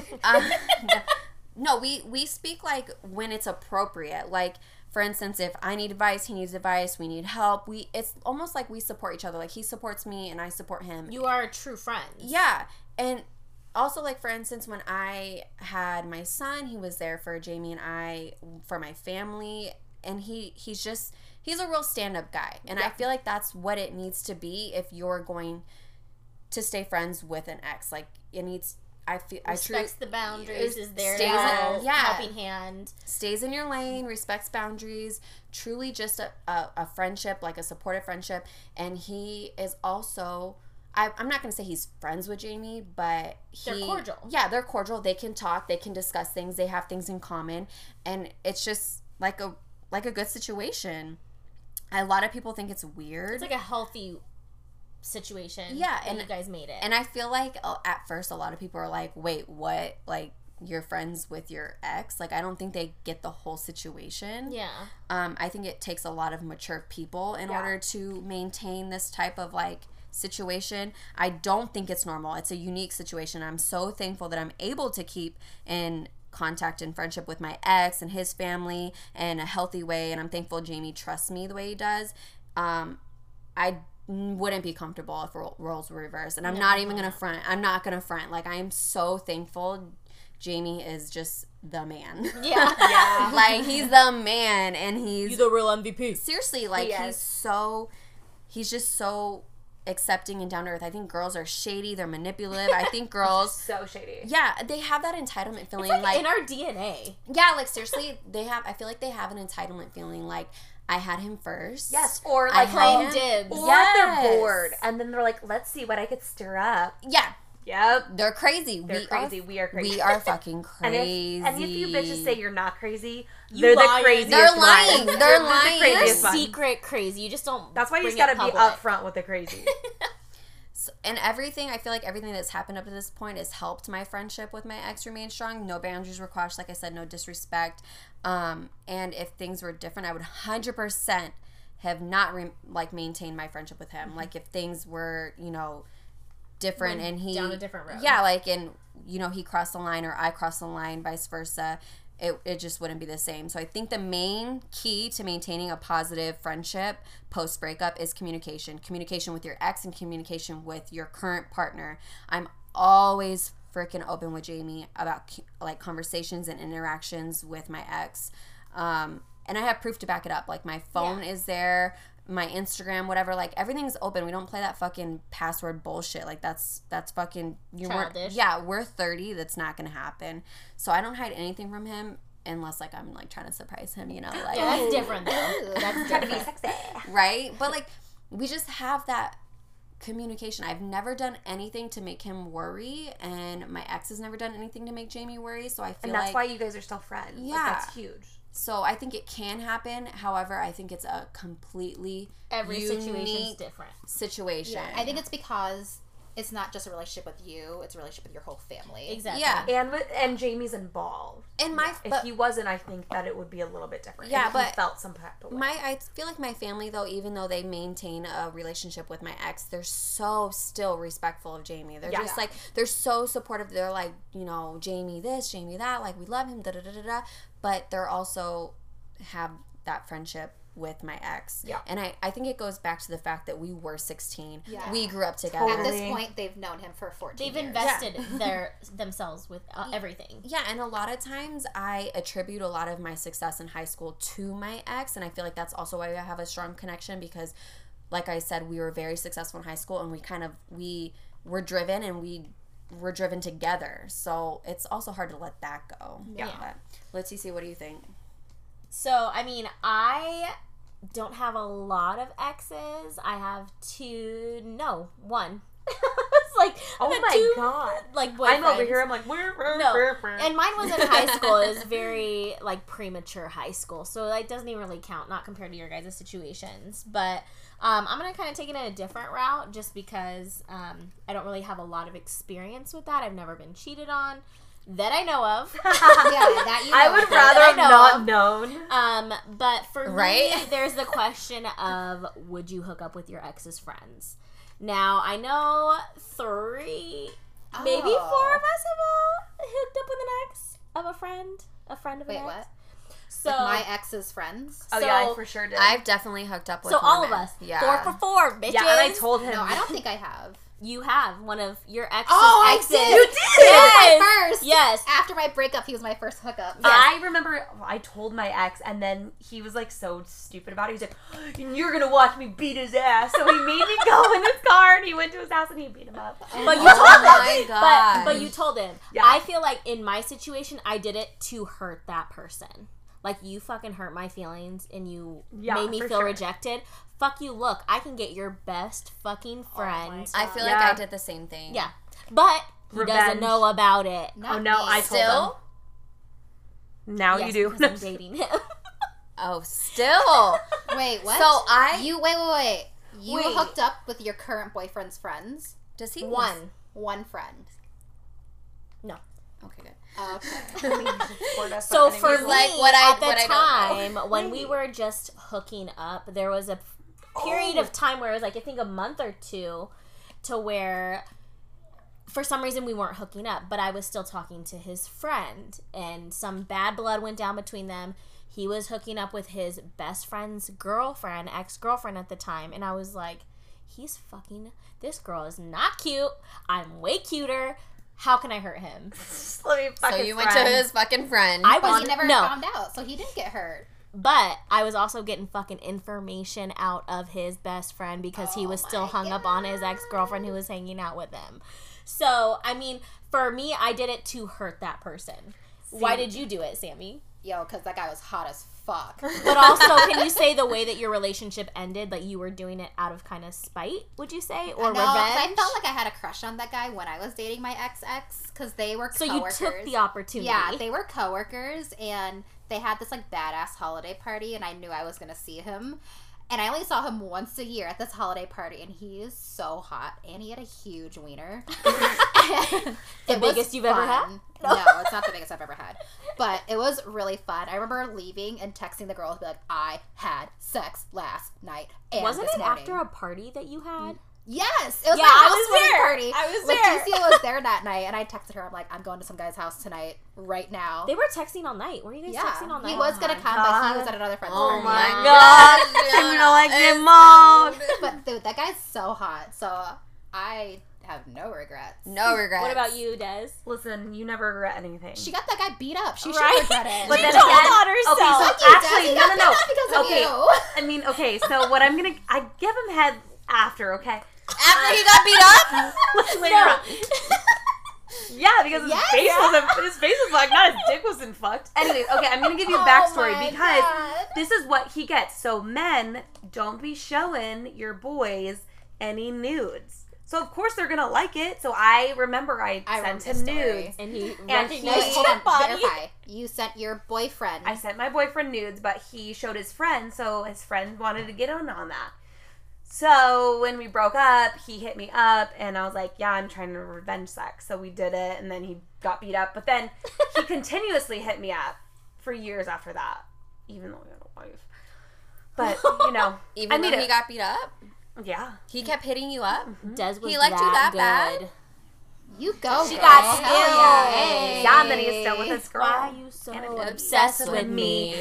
No, we speak like when it's appropriate. Like for instance, if I need advice, he needs advice, we need help. It's almost like we support each other. Like he supports me and I support him. You are true friends. Yeah. And also like for instance, when I had my son, he was there for Jamie and I, for my family, and he's a real stand-up guy. And I feel like that's what it needs to be if you're going to stay friends with an ex. Like it needs Respects the boundaries, is there to stays in- help, yeah. helping hand. stays in your lane, respects boundaries, truly just a friendship, like a supportive friendship. And he is also I'm not going to say he's friends with Jamie, but They're cordial. Yeah, they're cordial. They can talk. They can discuss things. They have things in common. And it's just like a good situation. A lot of people think it's weird. It's like a healthy situation. Yeah, and you guys made it. And I feel like at first a lot of people are like, wait, what? Like, you're friends with your ex? Like, I don't think they get the whole situation. Yeah. I think it takes a lot of mature people in order to maintain this type of, like, situation. I don't think it's normal. It's a unique situation. I'm so thankful that I'm able to keep in contact and friendship with my ex and his family in a healthy way, and I'm thankful Jamie trusts me the way he does. I wouldn't be comfortable if roles were reversed, and I'm not even gonna front. I'm not gonna front. Like, I am so thankful Jamie is just the man. Yeah. Yeah. Like, he's the man, and he's the real MVP. seriously, like, He he's just so accepting and down to earth. I think girls are shady, they're manipulative. I think girls So shady. yeah, they have that entitlement feeling, It's like like in our DNA. yeah, like, seriously, I feel like they have an entitlement feeling, like, I had him first. Yes, or I like Claim had dibs. or Yes. they're bored and then they're like, let's see what I could stir up. Yeah, Yep. they're crazy. They're crazy. We are crazy. We are fucking And crazy. if you bitches say you're not crazy, You they're the lying. craziest They're lying. ones. They're the lying. You're craziest ones. secret crazy. You just don't. That's why you bring just it gotta be public. upfront with the crazy. And everything, I feel like everything that's happened up to this point has helped my friendship with my ex remain strong. No boundaries were crossed. Like I said, no disrespect. And if things were different, I would 100% have not maintained my friendship with him. Like, if things were, different Went and he down a different road. Yeah, like, and he crossed the line or I crossed the line, vice versa. It just wouldn't be the same. So I think the main key to maintaining a positive friendship post breakup is communication. Communication with your ex and communication with your current partner. I'm always freaking open with Jamie about like conversations and interactions with my ex. And I have proof to back it up. Like, my phone is there, my Instagram, whatever. Like, everything's open. We don't play that fucking password bullshit. Like, that's fucking Childish. Yeah, we're 30. That's not gonna happen. So I don't hide anything from him unless, like, I'm like trying to surprise him. Like, Yeah, that's different though. That's Trying to be different. sexy. right? But, like, we just have that communication. I've never done anything to make him worry, and my ex has never done anything to make Jamie worry. So I feel And that's like why you guys are still friends. Like, Yeah. that's huge. So I think it can happen. However, I think it's a completely Every situation's unique different. situation. Yeah, I think it's because it's not just a relationship with you; it's a relationship with your whole family. Exactly. Yeah. And Jamie's involved. And my If but he wasn't, I think that it would be a little bit different. Yeah, if he but felt some type of way. I feel like my family, though, even though they maintain a relationship with my ex, they're so still respectful of Jamie. They're just like, they're so supportive. They're like, Jamie this, Jamie that, like, we love him, da da da da da. But they're also have that friendship with my ex. Yeah. And I think it goes back to the fact that we were 16. Yeah. We grew up together. At this Totally. point, they've known him for 14 They've years. invested themselves with everything. Yeah, and a lot of times I attribute a lot of my success in high school to my ex, and I feel like that's also why I have a strong connection because, like I said, we were very successful in high school, and we were driven, and we were driven together. So it's also hard to let that go. Yeah. But let's see, what do you think? So, I mean, I don't have a lot of exes. I have one. It's like, Oh I had my two, God. like, boyfriends. I'm over here. I'm like, No, and mine was in high school. It was very, like, premature high school. So, like, doesn't even really count, not compared to your guys' situations. But I'm going to kind of take it in a different route just because I don't really have a lot of experience with that. I've never been cheated on that I know of. Yeah, that you know. I would that rather I have know not of. known. But for me, Right? there's the question of, would you hook up with your ex's friends? Now, I know 3, maybe 4 of us have all hooked up with an ex of a friend of Wait, an ex. what? So, My ex's friends. Oh, so- yeah, I for sure did. I've definitely hooked up with so all of women. us, Yeah. 4 for 4, bitches. yeah, and I told him. No, I don't think I have. You have one of your ex's I exes. did. You did! Yes. My first. Yes. After my breakup, he was my first hookup. I remember I told my ex, and then he was like so stupid about it. He was like, "You're gonna watch me beat his ass." So he made me go in his car, and he went to his house, and he beat him up. But you Oh told my him. God. But you told him. Yeah. I feel like in my situation, I did it to hurt that person. Like, you fucking hurt my feelings and you Yeah, made me for feel sure. rejected. fuck you, look, I can get your best fucking friend. I feel like Yeah. I did the same thing. Yeah. But he doesn't Revenge. know about it. Not Oh, no, me. I told him. Still? Now Yes, you do. because I'm dating him. Oh, still. Wait, what? So I... You wait. You Wait. hooked up with your current boyfriend's friends? Does he... One friend. No. Okay, good. Okay. So for He's me, like, what I at the don't time, when we were just hooking up, there was a period of time where it was like, I think a month or two, to where for some reason we weren't hooking up, but I was still talking to his friend, and some bad blood went down between them. He was hooking up with his best friend's girlfriend, ex-girlfriend at the time, and I was like, he's fucking, this girl is not cute. I'm way cuter. How can I hurt him? Let me fuck So his you went to friend. his fucking friend. I But was he never no, found out, so he didn't get hurt. but I was also getting fucking information out of his best friend because he was still hung up on his ex-girlfriend who was hanging out with him. So, I mean, for me, I did it to hurt that person. Why did you do it, Sammy? Yo, because that guy was hot as fuck. But also, can you say the way that your relationship ended, like you were doing it out of kind of spite, would you say? Or No, 'cause revenge? I felt like I had a crush on that guy when I was dating my ex, because they were So coworkers. you took the opportunity. Yeah, they were coworkers, and they had this like badass holiday party, and I knew I was gonna see him. And I only saw him once a year at this holiday party, and he is so hot, and he had a huge wiener. The It was biggest you've ever had? fun. No, it's not the biggest I've ever had. But it was really fun. I remember leaving and texting the girls, be like, I had sex last night and Wasn't this it morning. after a party that you had? Yes, it was Yeah, my I house was wedding there. party. I was there. Leticia was there that night, and I texted her. I'm like, I'm going to some guy's house tonight, right now. They were texting all night. Were you guys Yeah, texting all night? he was gonna come, but he was at another friend's Oh party. my God. god. You know, like your mom. But dude, that guy's so hot. So I have no regrets. No regrets. What about you, Des? Listen, you never regret anything. She got that guy beat up. She Right. should regret it. But then told again, on herself. okay, so Fuck you, actually, Desi. no. Not because of Okay, you. I mean, okay, so what I'm gonna, I give him head after, okay? After he got beat up? Later on. Yeah, because his Yes, face yeah. was fucked, not his dick wasn't fucked. Anyways, okay, I'm gonna give you a Oh backstory my because God. this is what he gets. So men, don't be showing your boys any nudes. So of course they're gonna like it. So I remember I sent remember him this story. nudes. And he And recognized he- Hold your on, body. verify. You sent your boyfriend. I sent my boyfriend nudes, but he showed his friend, so his friend wanted to get in on that. So when we broke up, he hit me up, and I was like, yeah, I'm trying to revenge sex. So we did it, and then he got beat up. But then he continuously hit me up for years after that, even though we had a wife. But, you know, Even I though mean, he got beat up? yeah. He kept hitting you up? Des was He liked you that bad? good. You go. She girl. got Hell skills. yeah. Hey. Yeah, and then he's still with his girl. Why are you so And obsessed with me?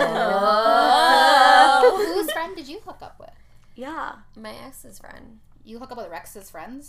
Oh. Whose friend did you hook up with? Yeah. My ex's friend. You hook up with Rex's friends?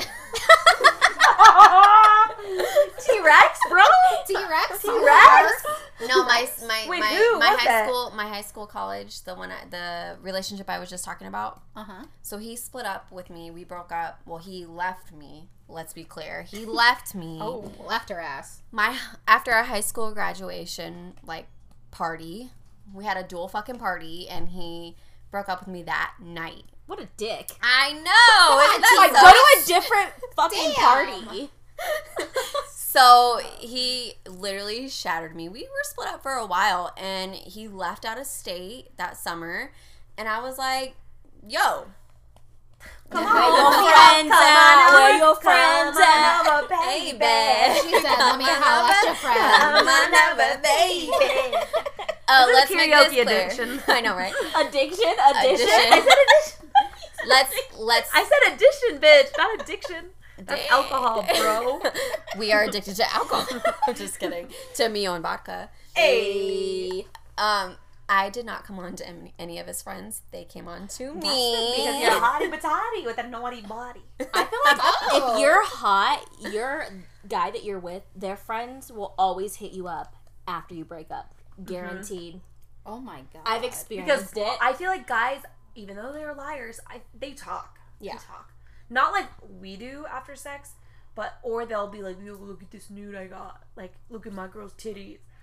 T-Rex, bro? T-Rex? T-Rex? No, my Wait, who was that? high school college, the relationship I was just talking about. Uh-huh. So he split up with me. We broke up. Well, he left me. Let's be clear. He left me. Oh, left her ass. After our high school graduation like party, we had a dual fucking party, and he broke up with me that night. What a dick. I know. Isn't Like, that go so- to a different fucking Damn. party. So he literally shattered me. We were split up for a while, and he left out of state that summer, and I was like, yo. Come Where your friends at? Where your friends at? over, Hey, baby. babe. She said, let me holler at your friend. Come on over, baby. This Let's is make karaoke this clear. addiction. I know, right? Addiction? Addition. I said addiction. Let's. I said addition, bitch, not addiction. That's Dang. alcohol, bro. We are addicted to alcohol. I'm just kidding. To Mio and vodka. Hey. I did not come on to any of his friends. They came on to Because me. you're a hottie batati with a naughty body. I feel like Oh. if you're hot, your guy that you're with, their friends will always hit you up after you break up. Guaranteed. Oh my god. I've Because experienced it. I feel like guys, even though they're liars, they talk. Yeah. They talk. Not like we do after sex, but or they'll be like, yo, look at this nude I got. Like, look at my girl's titties.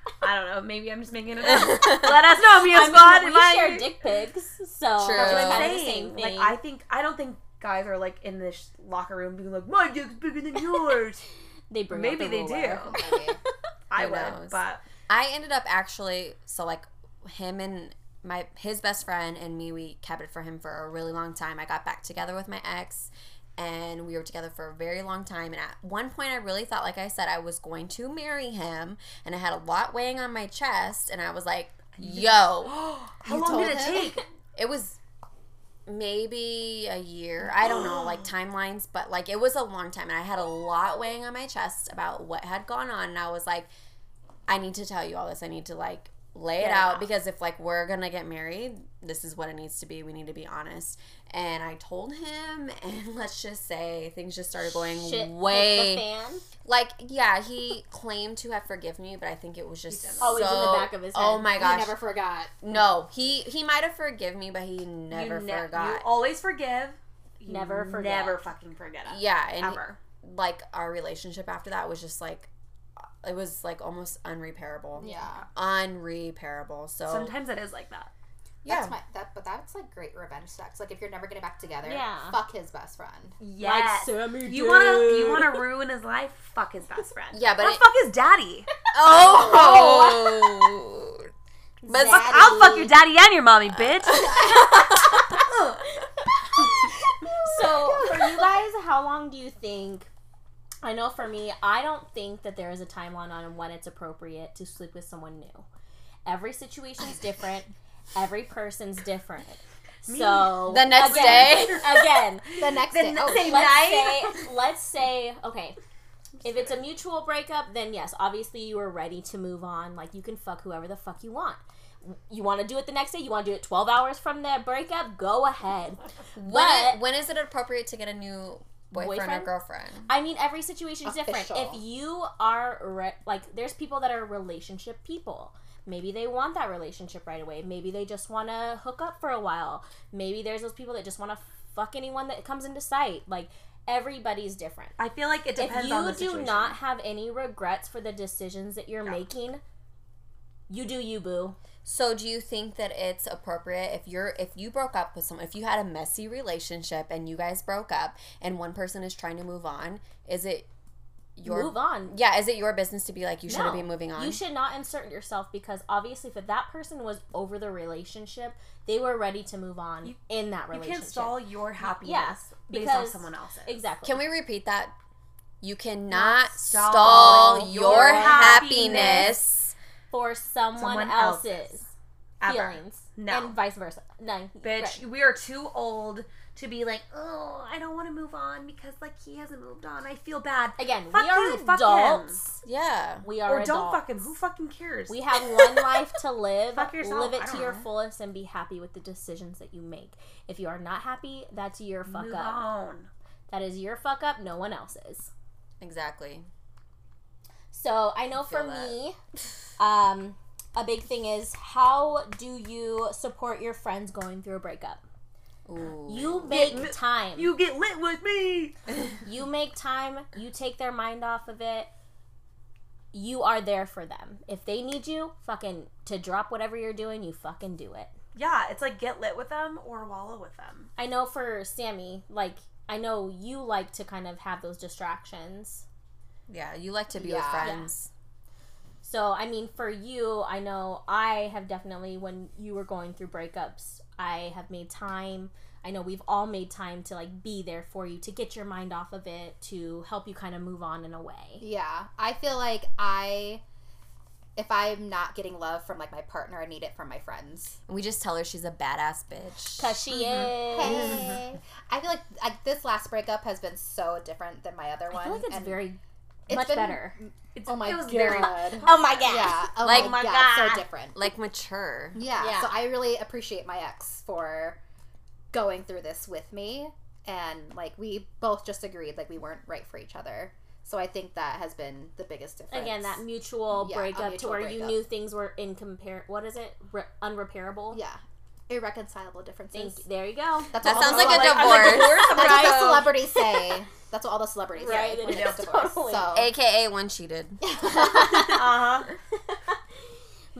I don't know. Maybe I'm just making it up. Let us know, Mia Squad. We share dick pics, so True. That's what I'm kind of the saying. same thing. Like, I don't think guys are like in this locker room being like, my dick's bigger than yours. They bring Maybe out the they do. ruler. I Who would, knows? but I ended up actually, so like him and his best friend and me, we kept it for him for a really long time. I got back together with my ex, and we were together for a very long time. And at one point, I really thought, like I said, I was going to marry him, and I had a lot weighing on my chest, and I was like, yo. how long did it take? It was maybe a year. I don't know, like timelines, but like it was a long time, and I had a lot weighing on my chest about what had gone on, and I was like, I need to tell you all this. I need to like lay it out, because if like we're gonna get married, this is what it needs to be. We need to be honest. And I told him, and let's just say things just started going Shit way hit the fan. like, yeah, he claimed to have forgiven me, but I think it was just Always in the so- back of his head. Oh my gosh. He never forgot. No, he might have forgiven me, but he never You forgot. always forgive. You Never forget. Never fucking forget it. Yeah, and Ever. like our relationship after that was just like, it was like almost unrepairable. Yeah. Unrepairable. So Sometimes it is like that. yeah, But that's like great revenge sex. Like if you're never getting back together, Yeah. fuck his best friend. Yes. Sammy You wanna ruin his life? Fuck his best friend. Yeah, but or it- fuck his daddy. oh, but Fuck, I'll fuck your daddy and your mommy, bitch. So, for you guys, how long do you think? I know for me, I don't think that there is a timeline on when it's appropriate to sleep with someone new. Every situation's different. Every person's different. So the next again, day. again, The next day. Oh, same let's night. say, let's say, okay, if it's a mutual breakup, then yes, obviously you are ready to move on. Like, you can fuck whoever the fuck you want. You want to do it the next day? You want to do it 12 hours from the breakup? Go ahead. But When is it appropriate to get a new boyfriend or Boyfriend? girlfriend? I mean, every situation is different. Official. If you are like, there's people that are relationship people. Maybe they want that relationship right away. Maybe they just want to hook up for a while. Maybe there's those people that just want to fuck anyone that comes into sight. Like, everybody's different. I feel like it depends If on the you situation. do not have any regrets for the decisions that you're making, you do you, boo. So do you think that it's appropriate if you broke up with someone, if you had a messy relationship and you guys broke up and one person is trying to move on, is it your Move on. Yeah, is it your business to be like, you shouldn't No, be moving on? You should not insert yourself, because obviously if that person was over the relationship, they were ready to move on in that You relationship. can't stall your happiness Yes, based off because- someone else's. Exactly. Can we repeat that? You cannot stall stall your your happiness happiness. for someone Someone else's else's. Ever. feelings. No. And vice versa. No. Bitch, right. we are too old to be like, oh, I don't want to move on because like he hasn't moved on. I feel bad. Again, Fuck we are you, fuck adults. Yeah. We are Or adults. don't fuck him. Who fucking cares? We have one life to live. Fuck yourself. Live I it to don't your know. fullest and be happy with the decisions that you make. If you are not happy, that's your fuck move up. on. That is your fuck up, no one else's. Exactly. So I know for feel that. me, a big thing is, how do you support your friends going through a breakup? Ooh. You make time. You get lit with me. You make time. You take their mind off of it. You are there for them. If they need you, fucking to drop whatever you're doing, you fucking do it. Yeah, it's like get lit with them or wallow with them. I know for Sammy, like, I know you like to kind of have those distractions. Yeah, you like to be with Yeah. friends. So, I mean, for you, I know I have definitely, when you were going through breakups, I have made time. I know we've all made time to, like, be there for you, to get your mind off of it, to help you kind of move on in a way. Yeah, I feel like if I'm not getting love from like my partner, I need it from my friends. And we just tell her she's a badass bitch. Because she is. Hey, I feel like this last breakup has been so different than my other one. I feel like it's and very it's much been- better. Oh my it was god! very- Oh my god. Yeah. Oh Like, my my god. God. So different. Like mature. Yeah, Yeah. so I really appreciate my ex for going through this with me, and like we both just agreed like we weren't right for each other. So I think that has been the biggest difference. Again, that mutual Yeah, a breakup mutual to where you breakup. knew things were what is it? Unrepairable? Yeah, irreconcilable differences. There you go. That's That what all sounds the like a celeb- divorce. That's what Right. the celebrities say. That's what all the celebrities Right, say. it when is they get divorced. totally. So AKA one cheated. Uh-huh.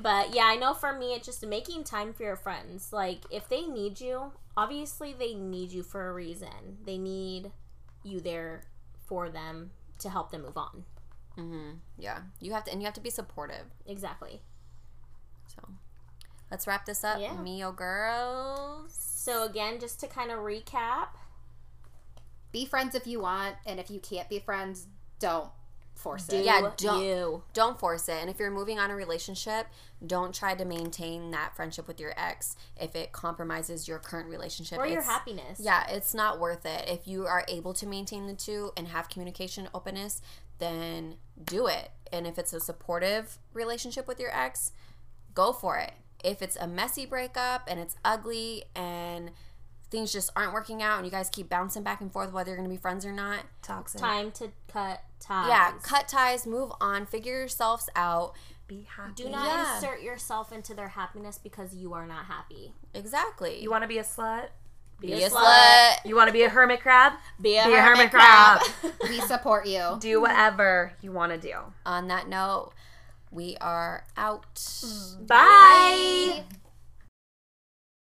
But yeah, I know for me, it's just making time for your friends. Like, if they need you, obviously they need you for a reason. They need you there for them to help them move on. Yeah, you have to be supportive. Exactly. So, let's wrap this up. Yeah. Mio girls. So again, just to kind of recap. Be friends if you want, and if you can't be friends, don't force it. Yeah, don't force it. And if you're moving on a relationship, don't try to maintain that friendship with your ex if it compromises your current relationship Or your happiness. Yeah, it's not worth it. If you are able to maintain the two and have communication openness, then do it. And if it's a supportive relationship with your ex, go for it. If it's a messy breakup and it's ugly and things just aren't working out and you guys keep bouncing back and forth whether you're going to be friends or not, Toxic. Time to cut ties. yeah, cut ties, move on, figure yourselves out. Be happy. Do not insert yourself into their happiness because you are not happy. Exactly. You want to be a slut? be a slut. You want to be a hermit crab? Be a hermit crab. We support you. Do whatever you want to do. On that note, we are out. Bye. Bye.